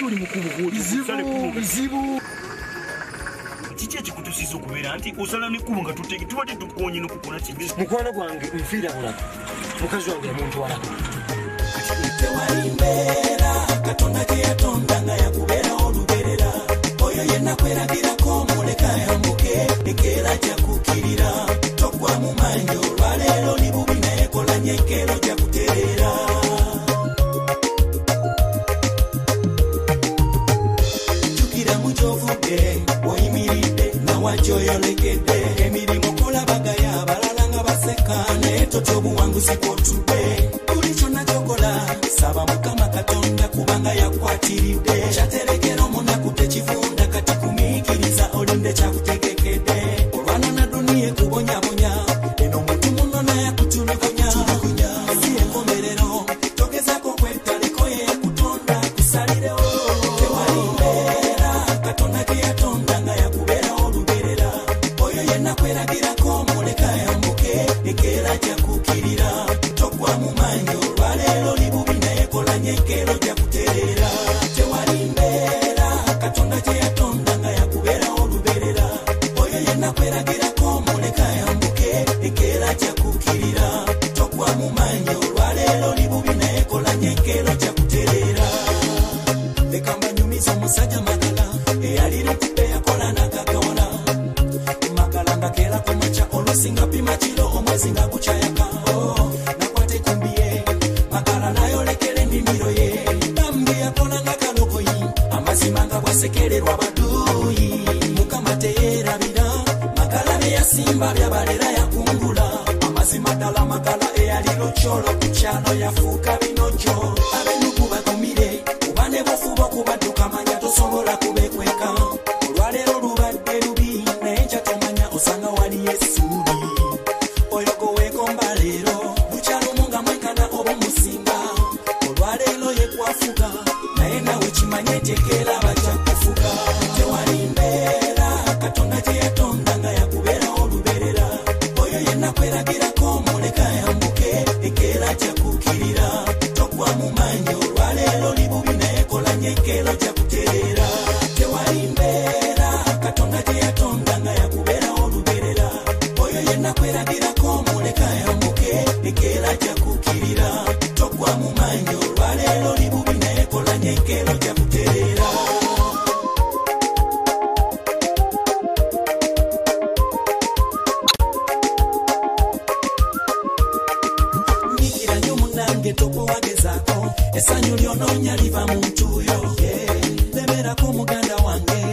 tuli mukubu bizibu kiki ekikutusiza okubeera nti osala nekkubo nga tubadde tukonye nokukona kibisi mukwano gwange nfiira bulako mukazi wange yamuntwala tewali mbeera katonda gye yatonda nga yakubeera oluberera oyo yenna kweragirako muleka yambuke ekeera jakukirira togwa mu manyo olwaleero li bubi naye kola nnyo ekeero jakutereera jukira mu gyovudde oyimiridde nawajoyolekedde emirimu kolabagaya abalala nga baseka naye totya obuwanguzi kwotudde buli kyonna kyokola saba mukama katonda kubanga yakwatiridde kyaterekera omunaku tekivunda kati kumiikiriza olinde kyakutegekedde olwana na duniya ekubonyabonya eno omuntu muno naye akutulugunya si enkomerero togezako kwetaleko ye yakutonda kusalirewo tewali mbeera katonda ge yatonda nga yakubeera oluberera oyo yenna kweragirako muleka yambuke ekeera jakukirira togwa mu manyo olwaleero li bubi naye kola nnyo ekeero jakutereera tewali mbeera katonda gye yatonda nga yakubeera oluberera oyo yenna kweragirako muleka yambuke ekeera jakukirira togwa mu manyo olwaleero li bubi naye kola nnyo ekeero jakutereera leka mbanyumiza omusajja magala eyali likupe yakola nagagawona magala nga keera ku makya olusinga pima kiro omwezi nga gukyayaka nakwate kumbiye magala nayolekera ennimiro ye bambi yakola nga kalogoyi amazima nga bwasekererwa baduuyi mukama teyeerabira magala bye yasimba byabalera yakungula amazima ddala magala eyali lokyolo ku kyalo yafuuka binojo abenuku bagumire kuba ne bufuba okubadduka manya tosobola kubekweka olwaleero lubadde lubi naye nja tomanya osanga waliyo essuubi oyo goweegomba leero bukyalumu nga mwekana oba musinga olwaleero ye kwafuga naye nawe kimanye tekeera bajja kufuga tewali mbeera katonda gye yatonda nga yakubeera oluberera oyo yenna kweragirako muleka yambuke ekeera jakukirira togwa mu manyo olwaleero li bubi naye kola nnyo ekeero jakutereera tewali mbeera katonda gye yatonda nga yakubeera oluberera oyo yenna kweragirako muleka yambuke ekeera jakukirira togwa mu manyo olwaleero li bubi naye kola nnyo ekeero jakutereera nyikira nnyo munange tokuwagezaako essanyu lyonoonya liva mu ntuuyo lemerako muganda wange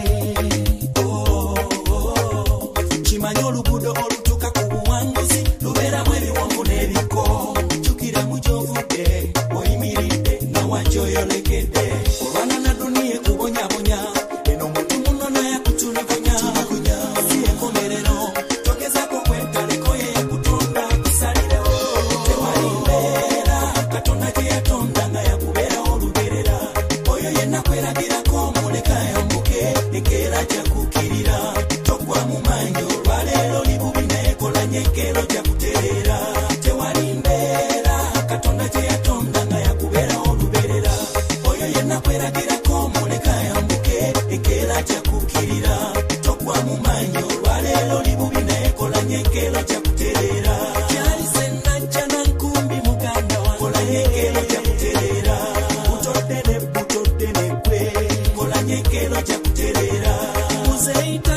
kimanye oluguudo olutuuka ku buwanguzi lubeeramu ebiwonvu n'ebiko jukira mu gyovudde oyimiridde nawajoyolekedde olwana na duniya ekubonyabonya eno omuntu muno naye akutulugunya si enkomerero togezako kwetaleko ye yakutonda kusalirewo tewali mbeera katonda gye yatonda nga yakubeera oluberera oyo yenna kweragirako muleka yambuke ekeera jakukirira togwa mu manyo olwaleero li bubi naye kola nnyo ekeero jakutereera tewali mbeera katonda gye yatonda nga yakubeera oluberera oyo yenna kweragirako muleka yambuke ekeera jakukirira togwa mu manyo olwaleero li bubi naye kola nnyo ekeero jakutereera kyali sennajja nankumbi muganda wange kola nnyo ekeero jakutereera butodde ne butodde ne gwe kola nnyo ekeero jakutereera muzeito